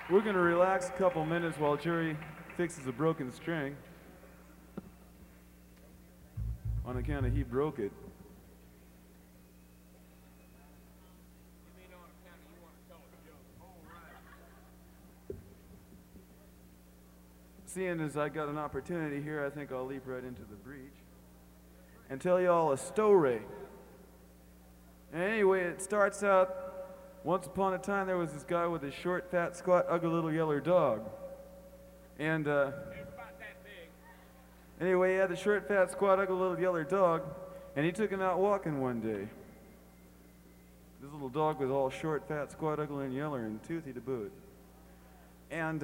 We're going to relax a couple minutes while Jerry fixes a broken string. On account of he broke it. Seeing as I got an opportunity here, I think I'll leap right into the breach and tell you all a story. And anyway, it starts out, once upon a time there was this guy with a short, fat, squat, ugly little yellow dog. And anyway, he had the short, fat, squat, ugly little yellow dog, and he took him out walking one day. This little dog was all short, fat, squat, ugly, and yellow, and toothy to boot. And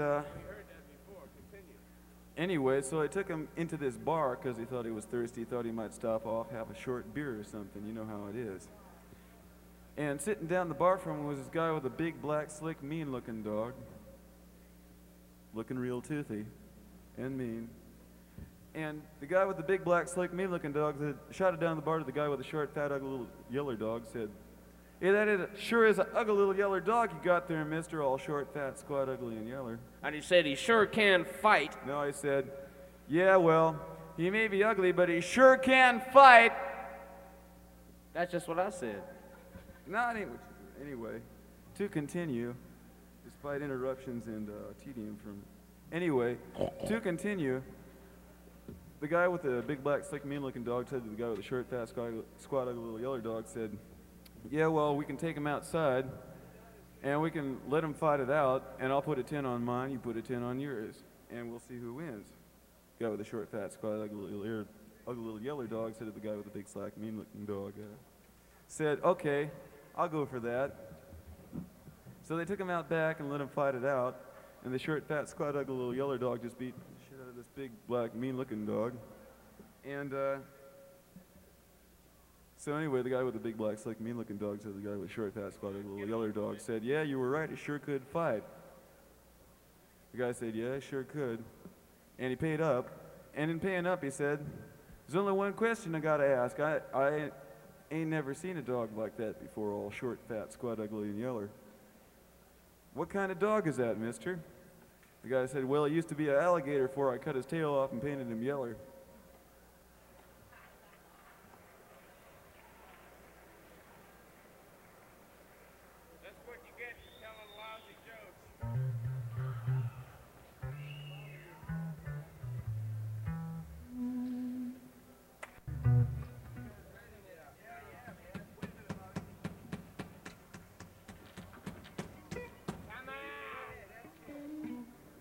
anyway, so I took him into this bar because he thought he was thirsty. He thought he might stop off, have a short beer or something. You know how it is. And sitting down the bar from him was this guy with a big, black, slick, mean-looking dog. Looking real toothy and mean. And the guy with the big, black, slick, mean-looking dog that shouted down the bar to the guy with the short, fat, ugly little yellow dog said, "Hey, sure is an ugly little yellow dog you got there, mister, all short, fat, squat, ugly, and yeller." And he said he sure can fight. No, I said, "Yeah, well, he may be ugly, but he sure can fight." That's just what I said. Not anyway, to continue, despite interruptions and tedium from... Anyway, to continue, the guy with the big, black, slick, mean-looking dog said to the guy with the short, fat, squat, ugly, little yeller dog, said, "Yeah, well, we can take him outside, and we can let him fight it out, and I'll put a 10 on mine, you put a 10 on yours, and we'll see who wins." The guy with the short, fat, squat, ugly, little yeller dog said to the guy with the big, slack, mean-looking dog, said, "Okay, I'll go for that." So they took him out back and let him fight it out, and the short, fat, squat, ugly, little yeller dog just beat the shit out of this big, black, mean-looking dog. And so anyway, the guy with the big, black, slick, mean-looking dog said to the guy with the short, fat, squat, ugly, little yeller dog said, "Yeah, you were right, it sure could fight." The guy said, "Yeah, it sure could." And he paid up, and in paying up, he said, "There's only one question I gotta ask. I ain't never seen a dog like that before, all short, fat, squat, ugly, and yeller. What kind of dog is that, mister?" The guy said, "Well, it used to be an alligator before I cut his tail off and painted him yeller."